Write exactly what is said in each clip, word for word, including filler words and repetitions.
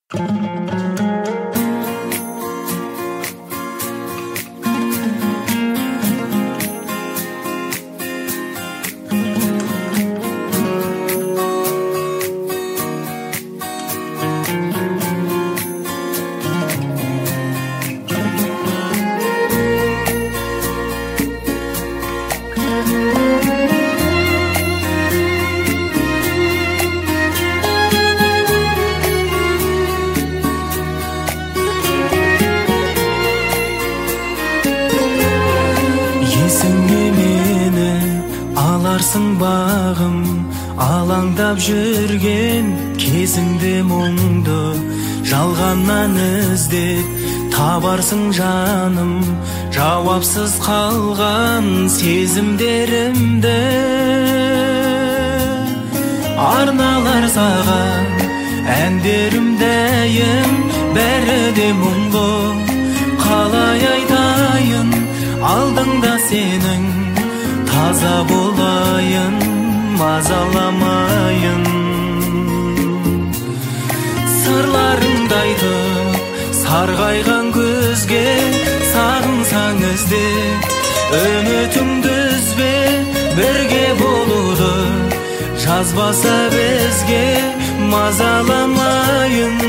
Есіңе мені аларсың бағым, алаңдап жүрген кезіңде мұңды жалғаннан іздеп табарсың жаным, жауапсыз қалған сезімдерімді арналар саған. Әндерім дәйім, бәрі де мұңды, қалай айтайын алдыңда сенің, таза болайын, мазаламайын. Сырларыңды айтып сарғайған көзге, сағынсаң ізде үмітіңді үзбе, бірге болуды жазбаса бізге, мазаламайын.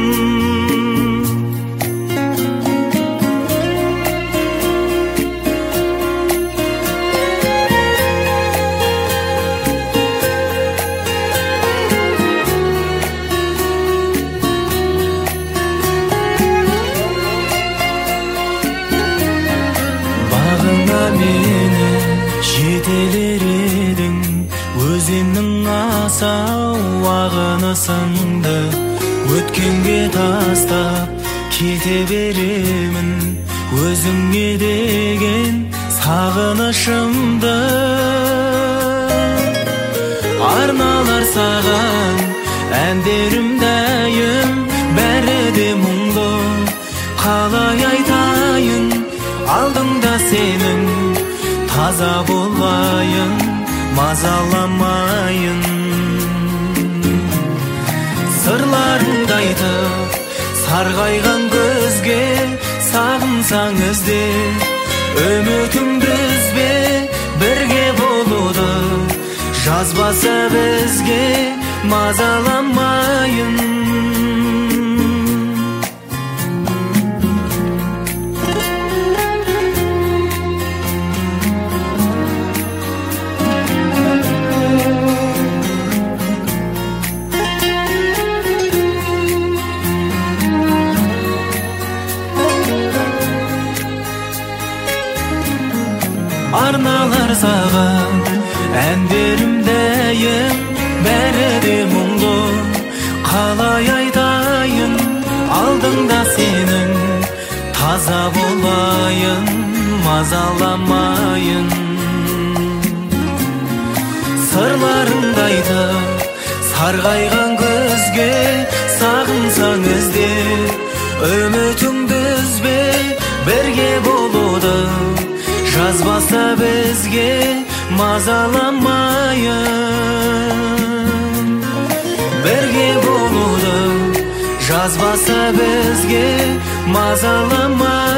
Бағыңа мені жетелер едің, өзеннің асау ағыны сынды, өткенге тастап кете беремін, өзіңе деген сағынышымды арналар саған. Әндерім дәйім, бәрі де мұңды, қалай айтайын алдыңда сенің, таза болайын, мазаламайын. Сырларыңды айтып сарғайған көзге, сағынсаң ізде үмітіңді үзбе, бірге болуды жазбаса бізге, мазаламайын. Арналар саған әндерім дәйім, бәрі де мұңды, қалай айтайын алдыңда сенің, таза болайын, мазаламайын. Сырларыңды айтып сарғайған көзге, сағынсаң ізде үмітіңді үзбе, бірге болуды жазбаса бізге, мазаламайын. Бірге болуды жазбаса бізге, мазаламайын.